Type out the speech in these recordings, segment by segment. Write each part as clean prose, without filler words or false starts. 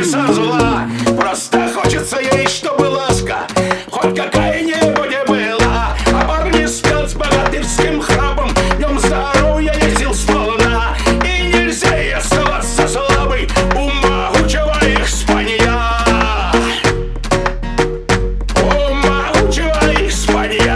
так со зла. Просто хочется ей, чтобы ласка хоть какая-нибудь была. А парни спят с богатырским храпом, днем здоровья нет сил сполна. И нельзя ей оставаться слабой у могучего Испания. У могучего Испания.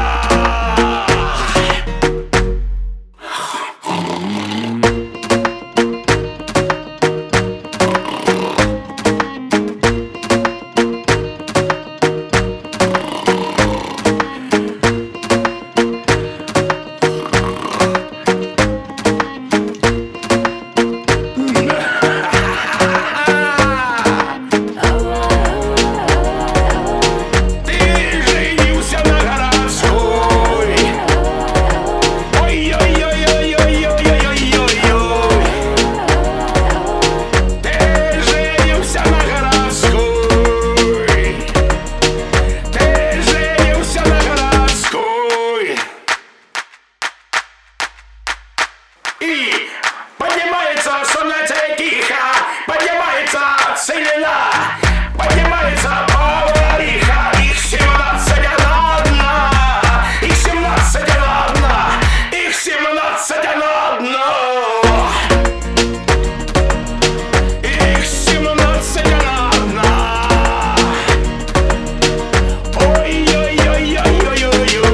И поднимается сонная тихо, поднимается целина, поднимается повариха. Их 17 на одна, их 17 на одна, их 17 на одна. Их 17 на одна. Ой-ой-ой-ой-ой-ой-ой.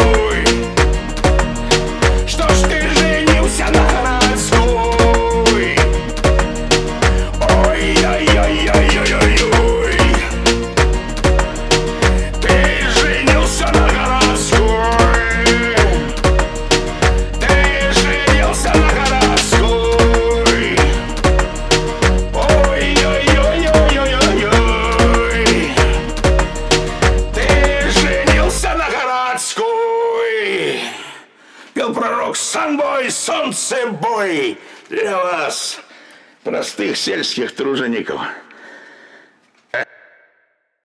Что ж ты женился на городской? Ой-ой-ой-ой-ой-ой. Ты женился на городской. Ты женился на городской. Ой-ой-ой-ой-ой-ой. Ты женился на городской. Пел пророк Санбой, солнцебой, для вас, простых сельских тружеников.